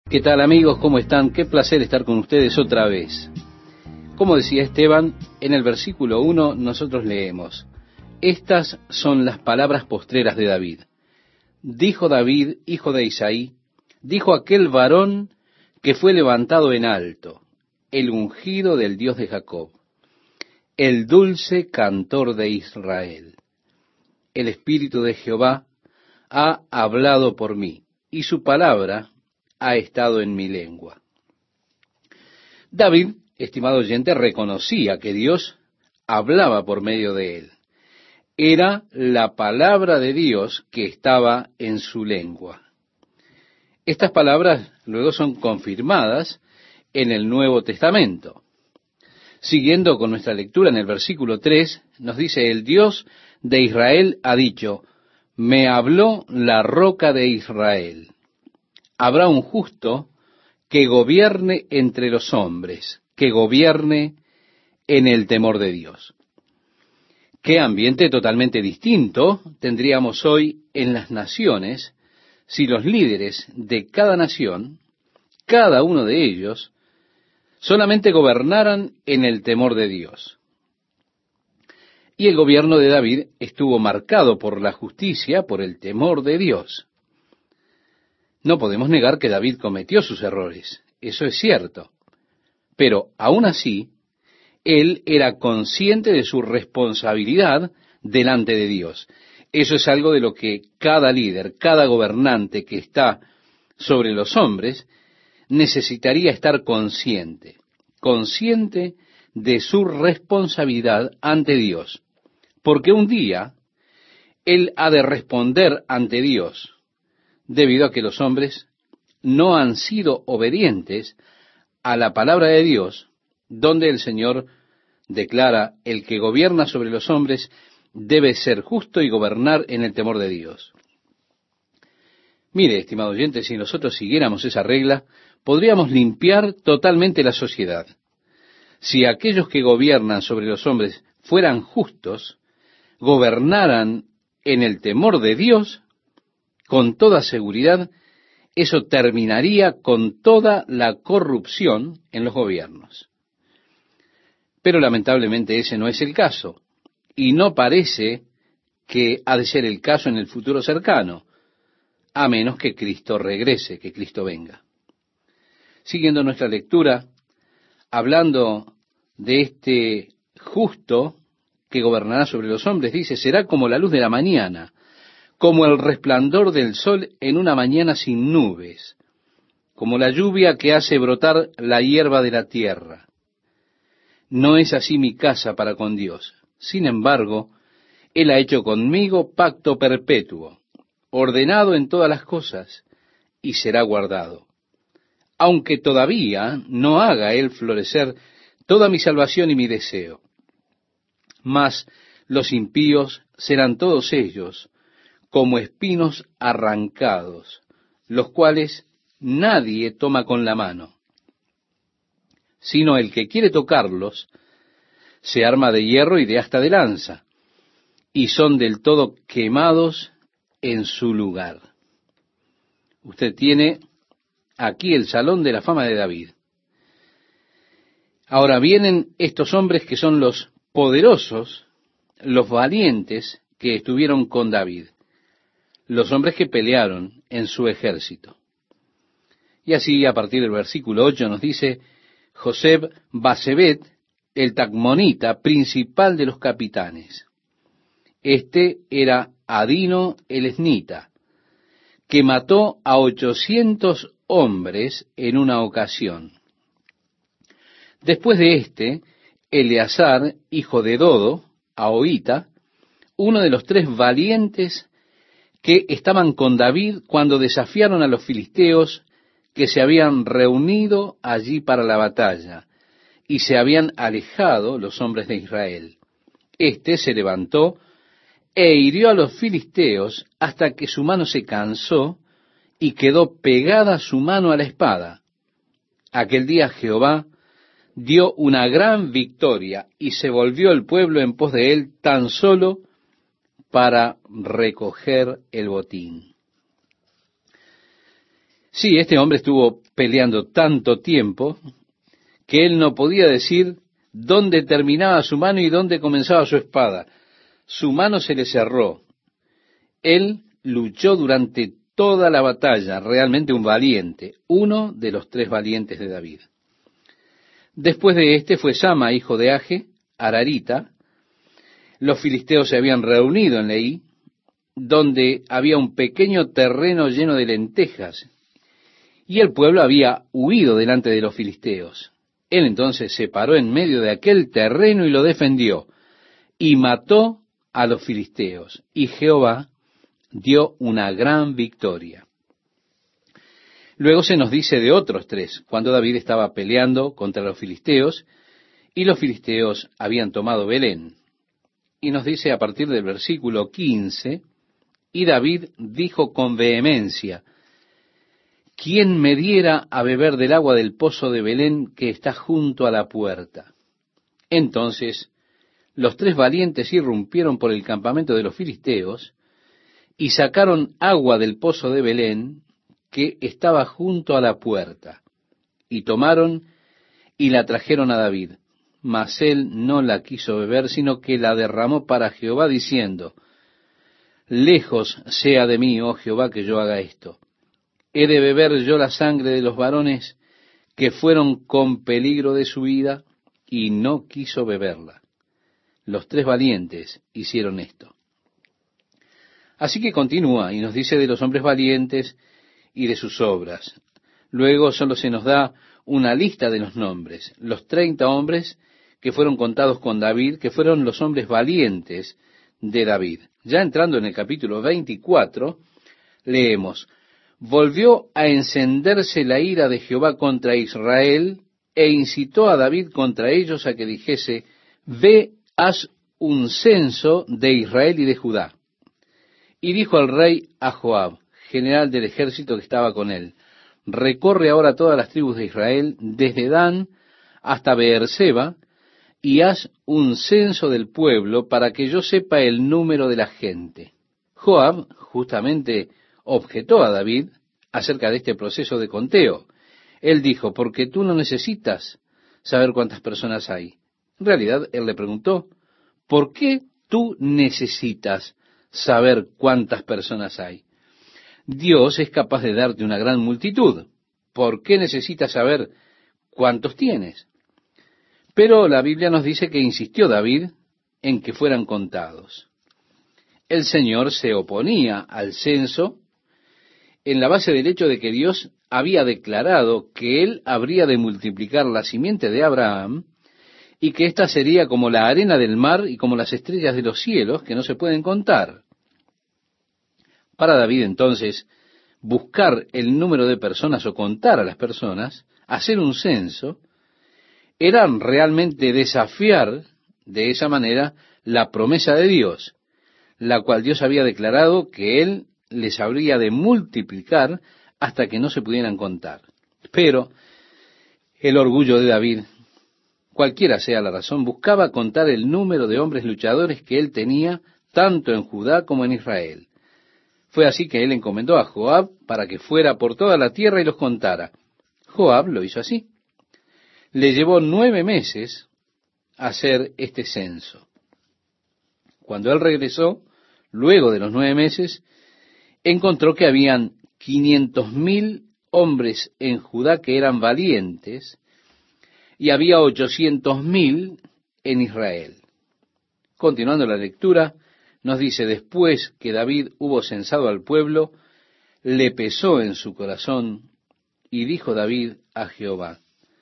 ¿Qué tal amigos? ¿Cómo están? Qué placer estar con ustedes otra vez. Como decía Esteban, en el versículo 1 nosotros leemos: estas son las palabras postreras de David. Dijo David, hijo de Isaí, dijo aquel varón que fue levantado en alto, el ungido del Dios de Jacob, el dulce cantor de Israel. El Espíritu de Jehová ha hablado por mí, y su palabra ha estado en mi lengua. David, estimado oyente, reconocía que Dios hablaba por medio de él. Era la palabra de Dios que estaba en su lengua. Estas palabras luego son confirmadas en el Nuevo Testamento. Siguiendo con nuestra lectura en el versículo 3, nos dice: el Dios de Israel ha dicho, me habló la roca de Israel. Habrá un justo que gobierne entre los hombres, que gobierne en el temor de Dios. Qué ambiente totalmente distinto tendríamos hoy en las naciones si los líderes de cada nación, cada uno de ellos, solamente gobernaran en el temor de Dios. Y el gobierno de David estuvo marcado por la justicia, por el temor de Dios. No podemos negar que David cometió sus errores, eso es cierto. Pero aún así, él era consciente de su responsabilidad delante de Dios. Eso es algo de lo que cada líder, cada gobernante que está sobre los hombres, necesitaría estar consciente de su responsabilidad ante Dios. Porque un día, él ha de responder ante Dios, debido a que los hombres no han sido obedientes a la palabra de Dios, donde el Señor declara: el que gobierna sobre los hombres debe ser justo y gobernar en el temor de Dios. Mire, estimado oyente, si nosotros siguiéramos esa regla, podríamos limpiar totalmente la sociedad. Si aquellos que gobiernan sobre los hombres fueran justos, gobernaran en el temor de Dios, con toda seguridad, eso terminaría con toda la corrupción en los gobiernos. Pero lamentablemente ese no es el caso, y no parece que ha de ser el caso en el futuro cercano, a menos que Cristo regrese, que Cristo venga. Siguiendo nuestra lectura, hablando de este justo que gobernará sobre los hombres, dice: será como la luz de la mañana, como el resplandor del sol en una mañana sin nubes, como la lluvia que hace brotar la hierba de la tierra. No es así mi casa para con Dios. Sin embargo, Él ha hecho conmigo pacto perpetuo, ordenado en todas las cosas, y será guardado. Aunque todavía no haga Él florecer toda mi salvación y mi deseo. Mas los impíos serán todos ellos como espinos arrancados, los cuales nadie toma con la mano, sino el que quiere tocarlos se arma de hierro y de asta de lanza, y son del todo quemados en su lugar. Usted tiene aquí el salón de la fama de David. Ahora vienen estos hombres que son los poderosos, los valientes que estuvieron con David, los hombres que pelearon en su ejército. Y así, a partir del versículo 8 nos dice: Joseb Basebet, el tacmonita, principal de los capitanes. Este era Adino el esnita, que mató a 800 hombres en una ocasión. Después de este, Eleazar, hijo de Dodo, ahoita, uno de los 3 valientes que estaban con David cuando desafiaron a los filisteos que se habían reunido allí para la batalla, y se habían alejado los hombres de Israel. Este se levantó e hirió a los filisteos hasta que su mano se cansó y quedó pegada su mano a la espada. Aquel día Jehová dio una gran victoria y se volvió el pueblo en pos de él tan solo para recoger el botín. Sí, este hombre estuvo peleando tanto tiempo que él no podía decir dónde terminaba su mano y dónde comenzaba su espada. Su mano se le cerró. Él luchó durante toda la batalla, realmente un valiente, uno de los 3 valientes de David. Después de este fue Sama, hijo de Age, Ararita. Los filisteos se habían reunido en Leí, donde había un pequeño terreno lleno de lentejas, y el pueblo había huido delante de los filisteos. Él entonces se paró en medio de aquel terreno y lo defendió, y mató a los filisteos, y Jehová dio una gran victoria. Luego se nos dice de otros 3, cuando David estaba peleando contra los filisteos, y los filisteos habían tomado Belén. Y nos dice a partir del versículo 15, y David dijo con vehemencia, ¿quién me diera a beber del agua del pozo de Belén que está junto a la puerta? Entonces los 3 valientes irrumpieron por el campamento de los filisteos y sacaron agua del pozo de Belén que estaba junto a la puerta, y tomaron y la trajeron a David. Mas él no la quiso beber, sino que la derramó para Jehová, diciendo, lejos sea de mí, oh Jehová, que yo haga esto. ¿He de beber yo la sangre de los varones que fueron con peligro de su vida? Y no quiso beberla. Los 3 valientes hicieron esto. Así que continúa y nos dice de los hombres valientes y de sus obras. Luego solo se nos da una lista de los nombres, los 30 hombres que fueron contados con David, que fueron los hombres valientes de David. Ya entrando en el capítulo 24, leemos, volvió a encenderse la ira de Jehová contra Israel, e incitó a David contra ellos a que dijese, ve, haz un censo de Israel y de Judá. Y dijo al rey a Joab, general del ejército que estaba con él, recorre ahora todas las tribus de Israel, desde Dan hasta Beerseba, y haz un censo del pueblo para que yo sepa el número de la gente. Joab justamente objetó a David acerca de este proceso de conteo. Él dijo, porque tú no necesitas saber cuántas personas hay. En realidad, él le preguntó, ¿por qué tú necesitas saber cuántas personas hay? Dios es capaz de darte una gran multitud. ¿Por qué necesitas saber cuántos tienes? Pero la Biblia nos dice que insistió David en que fueran contados. El Señor se oponía al censo en la base del hecho de que Dios había declarado que Él habría de multiplicar la simiente de Abraham y que ésta sería como la arena del mar y como las estrellas de los cielos que no se pueden contar. Para David entonces, buscar el número de personas o contar a las personas, hacer un censo, era realmente desafiar de esa manera la promesa de Dios, la cual Dios había declarado que Él les habría de multiplicar hasta que no se pudieran contar. Pero el orgullo de David, cualquiera sea la razón, buscaba contar el número de hombres luchadores que él tenía tanto en Judá como en Israel. Fue así que él encomendó a Joab para que fuera por toda la tierra y los contara. Joab lo hizo así. Le llevó 9 meses hacer este censo. Cuando él regresó, luego de los 9 meses, encontró que habían 500,000 hombres en Judá que eran valientes, y había 800,000 en Israel. Continuando la lectura, nos dice, después que David hubo censado al pueblo, le pesó en su corazón, y dijo David a Jehová,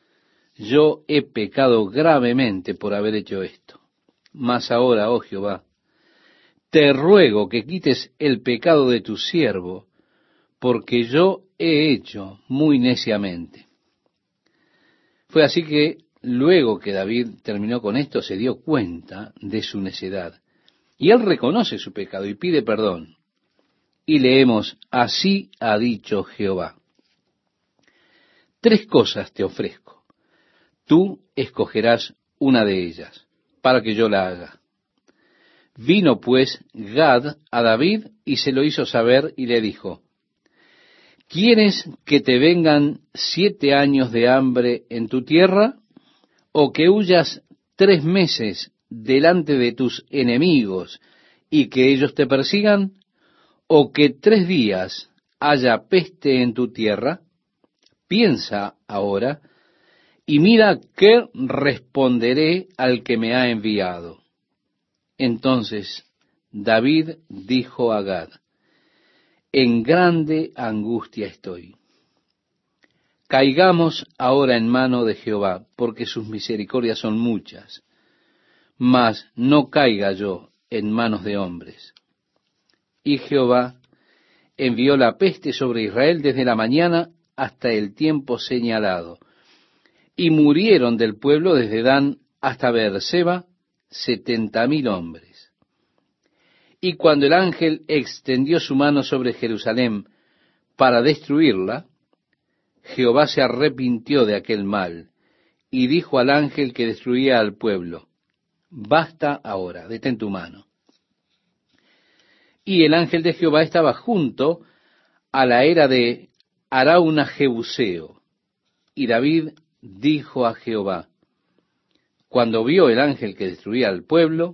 yo he pecado gravemente por haber hecho esto. Mas ahora, oh Jehová, te ruego que quites el pecado de tu siervo, porque yo he hecho muy neciamente. Fue así que, luego que David terminó con esto, se dio cuenta de su necedad. Y él reconoce su pecado y pide perdón. Y leemos, así ha dicho Jehová. 3 cosas te ofrezco. Tú escogerás una de ellas, para que yo la haga. Vino pues Gad a David y se lo hizo saber y le dijo, ¿Quieres que te vengan 7 años de hambre en tu tierra? ¿O que huyas 3 meses delante de tus enemigos y que ellos te persigan? ¿O que 3 días haya peste en tu tierra? Piensa ahora y mira qué responderé al que me ha enviado. Entonces David dijo a Gad: en grande angustia estoy. Caigamos ahora en mano de Jehová, porque sus misericordias son muchas, mas no caiga yo en manos de hombres. Y Jehová envió la peste sobre Israel desde la mañana hasta el tiempo señalado, y murieron del pueblo desde Dan hasta Beerseba 70,000 hombres. Y cuando el ángel extendió su mano sobre Jerusalén para destruirla, Jehová se arrepintió de aquel mal, y dijo al ángel que destruía al pueblo: basta ahora, detén tu mano. Y el ángel de Jehová estaba junto a la era de Arauna Jebuseo. Y David dijo a Jehová, cuando vio el ángel que destruía al pueblo: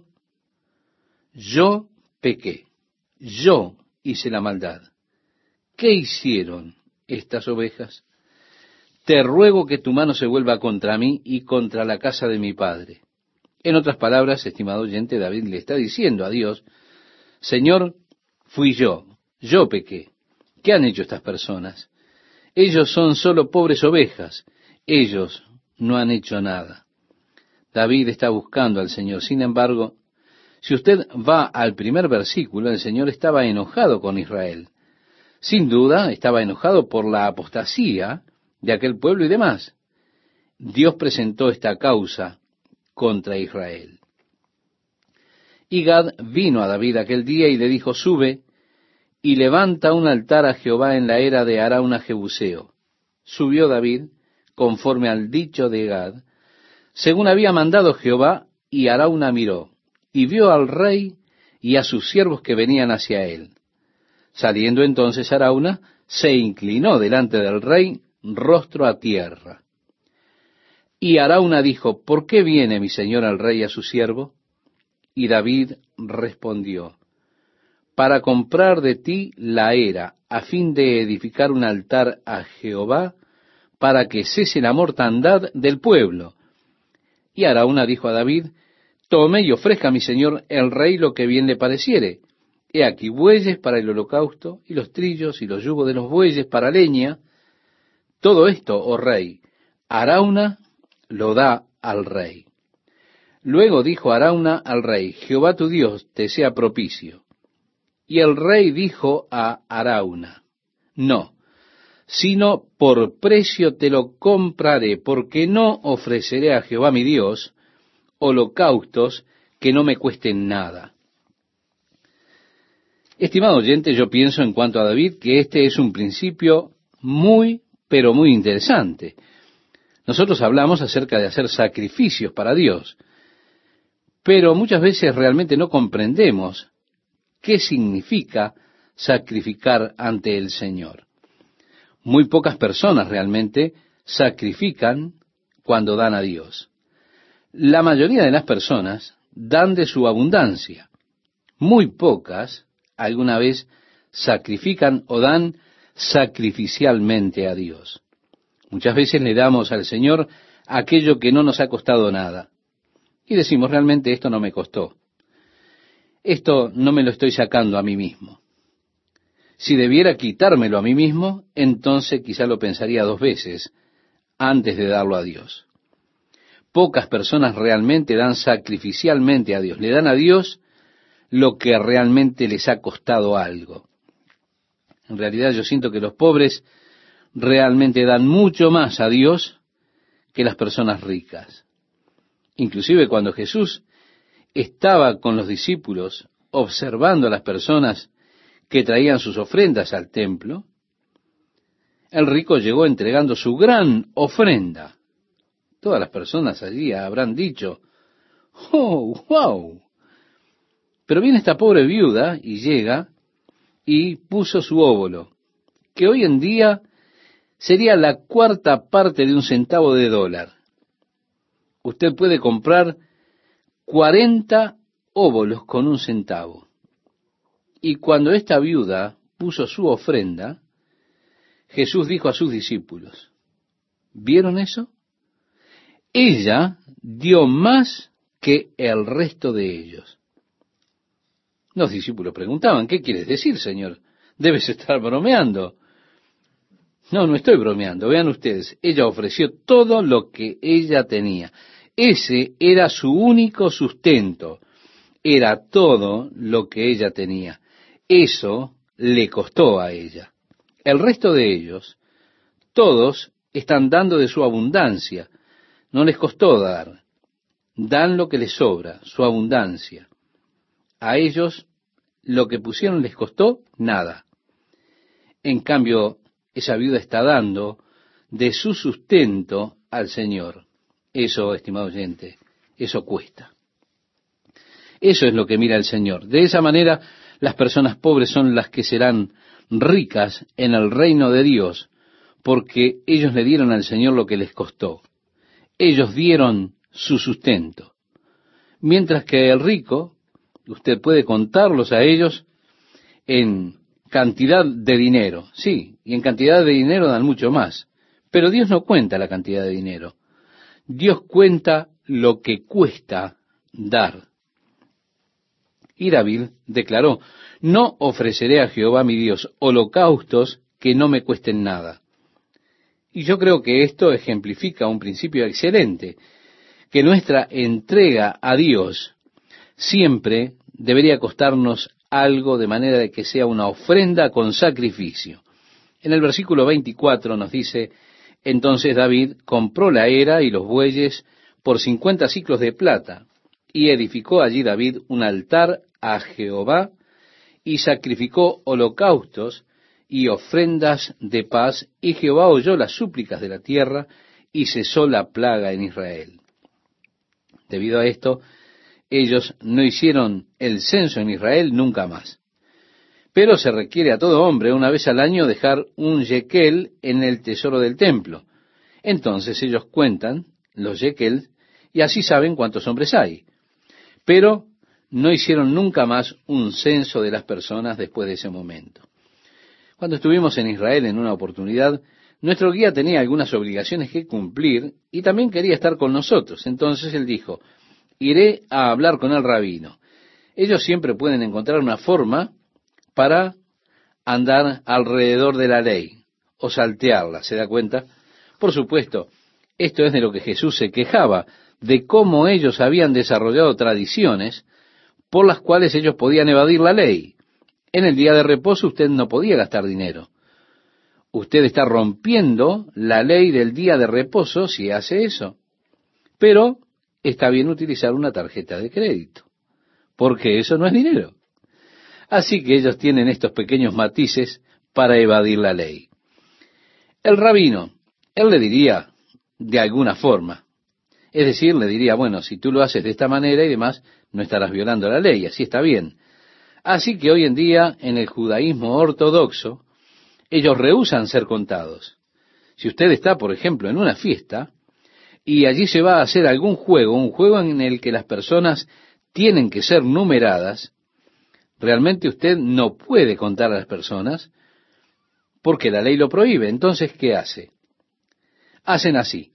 yo pequé, yo hice la maldad. ¿Qué hicieron estas ovejas? Te ruego que tu mano se vuelva contra mí y contra la casa de mi padre. En otras palabras, estimado oyente, David le está diciendo a Dios: Señor, fui yo pequé. ¿Qué han hecho estas personas? Ellos son solo pobres ovejas, ellos no han hecho nada. David está buscando al Señor. Sin embargo, si usted va al primer versículo, el Señor estaba enojado con Israel. Sin duda, estaba enojado por la apostasía de aquel pueblo y demás. Dios presentó esta causa contra Israel. Y Gad vino a David aquel día y le dijo: sube y levanta un altar a Jehová en la era de Arauna Jebuseo. Subió David, conforme al dicho de Gad, según había mandado Jehová, y Arauna miró, y vio al rey y a sus siervos que venían hacia él. Saliendo entonces Arauna, se inclinó delante del rey, rostro a tierra. Y Arauna dijo: ¿por qué viene mi señor el rey a su siervo? Y David respondió: para comprar de ti la era, a fin de edificar un altar a Jehová, para que cese la mortandad del pueblo. Y Arauna dijo a David: tome y ofrezca a mi señor el rey lo que bien le pareciere. He aquí bueyes para el holocausto, y los trillos y los yugos de los bueyes para leña. Todo esto, oh rey, Arauna lo da al rey. Luego dijo Arauna al rey: Jehová tu Dios te sea propicio. Y el rey dijo a Arauna: no, sino por precio te lo compraré, porque no ofreceré a Jehová mi Dios holocaustos que no me cuesten nada. Estimado oyente, yo pienso en cuanto a David que este es un principio muy, pero muy interesante. Nosotros hablamos acerca de hacer sacrificios para Dios, pero muchas veces realmente no comprendemos qué significa sacrificar ante el Señor. Muy pocas personas realmente sacrifican cuando dan a Dios. La mayoría de las personas dan de su abundancia. Muy pocas alguna vez sacrifican o dan sacrificialmente a Dios. Muchas veces le damos al Señor aquello que no nos ha costado nada. Y decimos: realmente esto no me costó. Esto no me lo estoy sacando a mí mismo. Si debiera quitármelo a mí mismo, entonces quizá lo pensaría 2 veces antes de darlo a Dios. Pocas personas realmente dan sacrificialmente a Dios. Le dan a Dios lo que realmente les ha costado algo. En realidad yo siento que los pobres realmente dan mucho más a Dios que las personas ricas. Inclusive cuando Jesús estaba con los discípulos observando a las personas que traían sus ofrendas al templo, el rico llegó entregando su gran ofrenda. Todas las personas allí habrán dicho: ¡oh, wow! Pero viene esta pobre viuda y llega y puso su óbolo. que hoy en día sería la cuarta parte de un centavo de dólar. Usted puede comprar 40 óbolos con un centavo. Y cuando esta viuda puso su ofrenda, Jesús dijo a sus discípulos, ¿vieron eso? Ella dio más que el resto de ellos. Los discípulos preguntaban, ¿qué quieres decir, Señor? Debes estar bromeando. No, no estoy bromeando. Vean ustedes, ella ofreció todo lo que ella tenía. Ese era su único sustento. Era todo lo que ella tenía. Eso le costó a ella. El resto de ellos, todos están dando de su abundancia. No les costó dar. Dan lo que les sobra, su abundancia. A ellos lo que pusieron les costó nada. En cambio, esa viuda está dando de su sustento al Señor. Eso, estimado oyente, eso cuesta. Eso es lo que mira el Señor. De esa manera, las personas pobres son las que serán ricas en el reino de Dios, porque ellos le dieron al Señor lo que les costó. Ellos dieron su sustento. Mientras que el rico, usted puede contarlos a ellos en cantidad de dinero. Sí, y en cantidad de dinero dan mucho más. Pero Dios no cuenta la cantidad de dinero. Dios cuenta lo que cuesta dar. Y David declaró, no ofreceré a Jehová mi Dios holocaustos que no me cuesten nada. Y yo creo que esto ejemplifica un principio excelente, que nuestra entrega a Dios siempre debería costarnos algo de manera de que sea una ofrenda con sacrificio. En el versículo 24 nos dice, entonces David compró la era y los bueyes por 50 siclos de plata, y edificó allí David un altar a Jehová, y sacrificó holocaustos y ofrendas de paz, y Jehová oyó las súplicas de la tierra, y cesó la plaga en Israel. Debido a esto, ellos no hicieron el censo en Israel nunca más. Pero se requiere a todo hombre una vez al año dejar un shekel en el tesoro del templo. Entonces ellos cuentan los shekels y así saben cuántos hombres hay. Pero no hicieron nunca más un censo de las personas después de ese momento. Cuando estuvimos en Israel en una oportunidad, nuestro guía tenía algunas obligaciones que cumplir y también quería estar con nosotros. Entonces él dijo, iré a hablar con el rabino. Ellos siempre pueden encontrar una forma para andar alrededor de la ley o saltearla, ¿se da cuenta? Por supuesto, esto es de lo que Jesús se quejaba, de cómo ellos habían desarrollado tradiciones por las cuales ellos podían evadir la ley. En el día de reposo usted no podía gastar dinero. Usted está rompiendo la ley del día de reposo si hace eso. Pero está bien utilizar una tarjeta de crédito, porque eso no es dinero. Así que ellos tienen estos pequeños matices para evadir la ley. El rabino, él le diría de alguna forma, es decir, le diría, bueno, si tú lo haces de esta manera y demás, no estarás violando la ley, así está bien. Así que hoy en día, en el judaísmo ortodoxo, ellos rehúsan ser contados. Si usted está, por ejemplo, en una fiesta, y allí se va a hacer algún juego, un juego en el que las personas tienen que ser numeradas, realmente usted no puede contar a las personas porque la ley lo prohíbe. Entonces, ¿qué hace? Hacen así.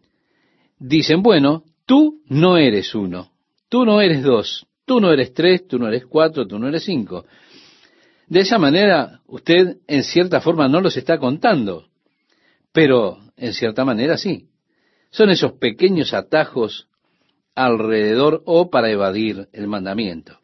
Dicen, bueno, tú no eres uno, tú no eres dos, tú no eres tres, tú no eres cuatro, tú no eres cinco. De esa manera, usted en cierta forma no los está contando, pero en cierta manera sí. Son esos pequeños atajos alrededor o para evadir el mandamiento.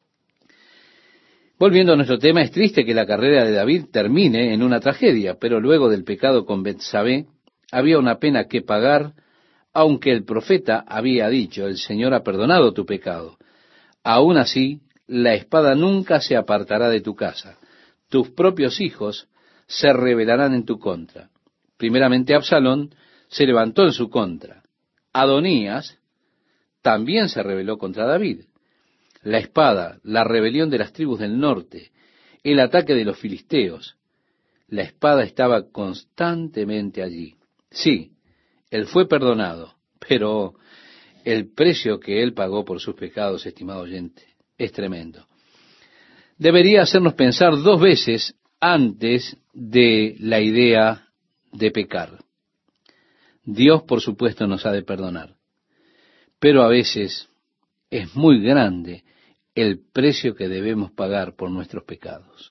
Volviendo a nuestro tema, es triste que la carrera de David termine en una tragedia, pero luego del pecado con Betsabé había una pena que pagar, aunque el profeta había dicho, el Señor ha perdonado tu pecado. Aún así, la espada nunca se apartará de tu casa. Tus propios hijos se rebelarán en tu contra. Primeramente Absalón se levantó en su contra. Adonías también se rebeló contra David. La espada, la rebelión de las tribus del norte, el ataque de los filisteos, La espada estaba constantemente allí. Sí, él fue perdonado, pero el precio que él pagó por sus pecados, estimado oyente, es tremendo. Debería hacernos pensar dos veces antes de la idea de pecar. Dios, por supuesto, nos ha de perdonar, pero a veces es muy grande el precio que debemos pagar por nuestros pecados.